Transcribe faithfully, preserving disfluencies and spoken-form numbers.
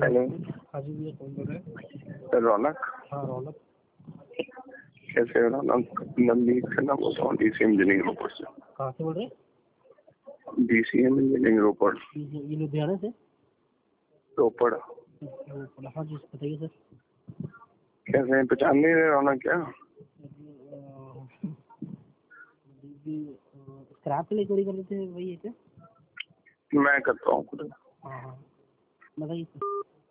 Hello. हाँ जी भैया, कौन बोल रहे हैं? सर रौनक। हाँ रौनक। कैसे हो रौनक? नवनीत से ना बोल रहा हूँ, डीसीएम इंजीनियरिंग रोपड़ से। कहाँ से बोल रहे हैं? DCM engineering Ropar. ये ये लुधियाना से? रोपड़। रोपड़, हाँ जी बताइए सर। कैसे हैं, पहचान नहीं रहे रौनक क्या? स्क्रैप के लिए चोरी कर लेते हैं, वही है क्या? मैं करता हूँ खुद। हाँ हाँ बताइए।